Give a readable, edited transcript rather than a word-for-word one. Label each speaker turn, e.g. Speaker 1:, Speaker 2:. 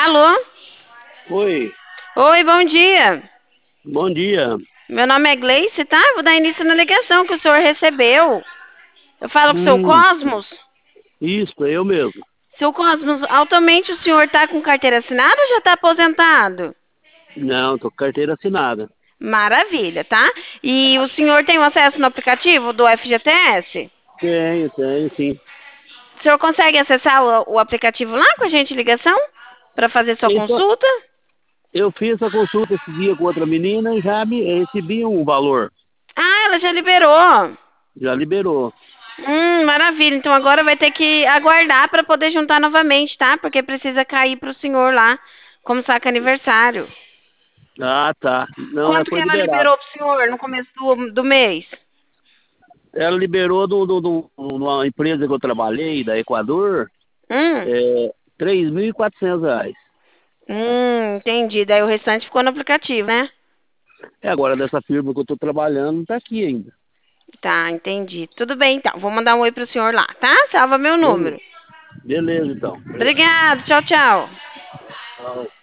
Speaker 1: Alô?
Speaker 2: Oi,
Speaker 1: Oi, bom dia.
Speaker 2: bom dia.
Speaker 1: Meu nome é Gleice, tá? Vou dar início na ligação que o senhor recebeu. Eu falo com o seu
Speaker 2: Hum,
Speaker 1: Cosmos.
Speaker 2: isso, é eu mesmo.
Speaker 1: Seu Cosmos, atualmente o senhor tá com carteira assinada ou já tá aposentado?
Speaker 2: Não, tô com carteira assinada.
Speaker 1: Maravilha, tá? E o senhor tem o acesso no aplicativo do FGTS?
Speaker 2: Tenho, sim.
Speaker 1: O senhor consegue acessar o aplicativo lá com a gente em ligação? Para fazer sua
Speaker 2: Então,
Speaker 1: consulta?
Speaker 2: eu fiz a consulta esse dia com outra menina e já me recebi um valor.
Speaker 1: Ah, ela já liberou.
Speaker 2: Já liberou.
Speaker 1: Maravilha. Então agora vai ter que aguardar para poder juntar novamente, tá? Porque precisa cair para o senhor lá como saca aniversário.
Speaker 2: Ah, tá. Não,
Speaker 1: Quanto que
Speaker 2: foi
Speaker 1: ela
Speaker 2: liberado.
Speaker 1: liberou pro senhor no começo do mês?
Speaker 2: Ela liberou numa empresa que eu trabalhei, da Equador,
Speaker 1: Hum,
Speaker 2: R$ 3.400.
Speaker 1: entendi. Daí o restante ficou no aplicativo, né?
Speaker 2: É agora dessa firma que eu tô trabalhando, não tá aqui ainda.
Speaker 1: Tá, entendi. Tudo bem, então. Vou mandar um oi pro senhor lá, tá? Salva meu
Speaker 2: Beleza,
Speaker 1: número.
Speaker 2: beleza então.
Speaker 1: Obrigado. Tchau, tchau.
Speaker 2: Tchau.